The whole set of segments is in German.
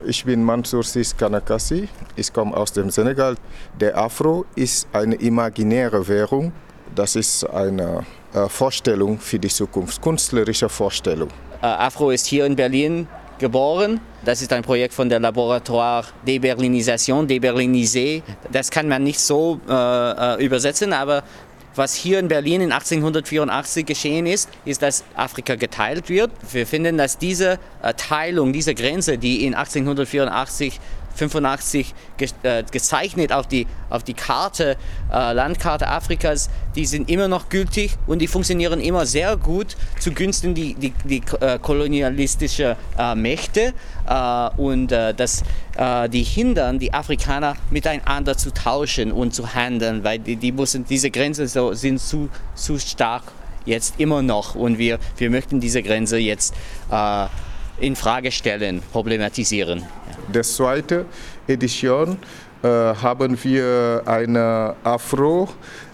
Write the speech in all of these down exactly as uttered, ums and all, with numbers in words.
Ich bin Mansour Sis Kanakassi, ich komme aus dem Senegal. Der Afro ist eine imaginäre Währung, das ist eine äh, Vorstellung für die Zukunft, künstlerische Vorstellung. Äh, Afro ist hier in Berlin geboren. Das ist ein Projekt von der Laboratoire Deberlinisation, Deberlinisé. Das kann man nicht so äh, übersetzen, aber was hier in Berlin in achtzehnhundertvierundachtzig geschehen ist, ist, dass Afrika geteilt wird. Wir finden, dass diese äh, Teilung, diese Grenze, die in achtzehnhundertvierundachtzig, fünfundachtzig ge äh, gezeichnet auf die, auf die Karte, äh, Landkarte Afrikas, die sind immer noch gültig und die funktionieren immer sehr gut zugunsten die, die, die äh, kolonialistische äh, Mächte äh, und äh, das, äh, die hindern die Afrikaner miteinander zu tauschen und zu handeln, weil die, die müssen, diese Grenzen so, sind zu, zu stark jetzt immer noch und wir, wir möchten diese Grenze jetzt äh, in Frage stellen, problematisieren. Der zweite Edition äh, haben wir eine Afro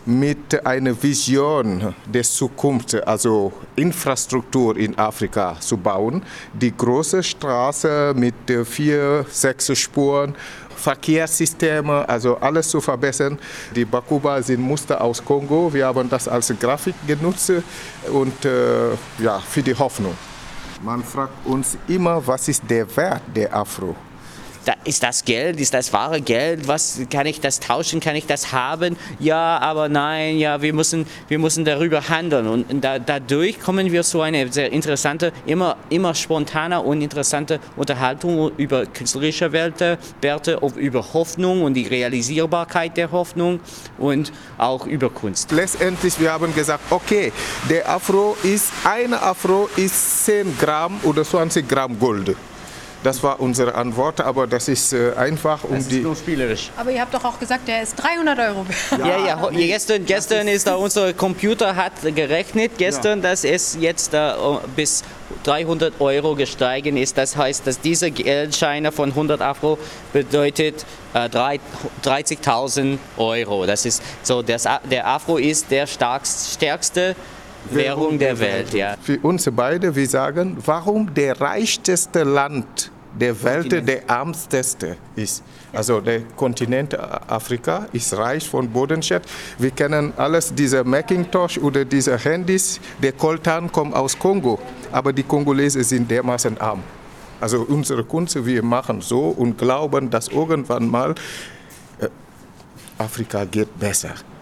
mit einer Vision der Zukunft, also Infrastruktur in Afrika zu bauen. Die große Straße mit vier, sechs Spuren, Verkehrssysteme, also alles zu verbessern. Die Bakuba sind Muster aus Kongo. Wir haben das als Grafik genutzt und äh, ja, für die Hoffnung. Man fragt uns immer, was ist der Wert der Afro? Da ist das Geld, ist das wahre Geld? Was kann ich das tauschen? Kann ich das haben? Ja, aber nein, ja, wir müssen, wir müssen darüber handeln. Und da, dadurch kommen wir zu einer sehr interessante, immer, immer spontane und interessante Unterhaltung über künstlerische Werte, Werte, über Hoffnung und die Realisierbarkeit der Hoffnung und auch über Kunst. Letztendlich, wir haben gesagt, okay, der Afro ist, eine Afro ist zehn Gramm oder zwanzig Gramm Gold. Das war unsere Antwort, aber das ist äh, einfach um das ist die. nur spielerisch. Aber ihr habt doch auch gesagt, der ist dreihundert Euro wert. Ja, ja, ja gestern, gestern ist da unser Computer hat gerechnet, gestern, ja. dass es jetzt äh, bis dreihundert Euro gestiegen ist. Das heißt, dass diese Geldscheine von hundert Afro bedeutet äh, dreißigtausend Euro. Das ist so, das, der Afro ist der starkst, stärkste Währung der Welt, ja. Für uns beide, wir sagen, warum der reichste Land der Welt der ärmste ist. Also der Kontinent Afrika ist reich von Bodenschätzen. Wir kennen alles, diese Macintosh oder diese Handys. Der Coltan kommt aus Kongo, aber die Kongolesen sind dermaßen arm. Also unsere Kunst, wir machen so und glauben, dass irgendwann mal äh, Afrika geht besser.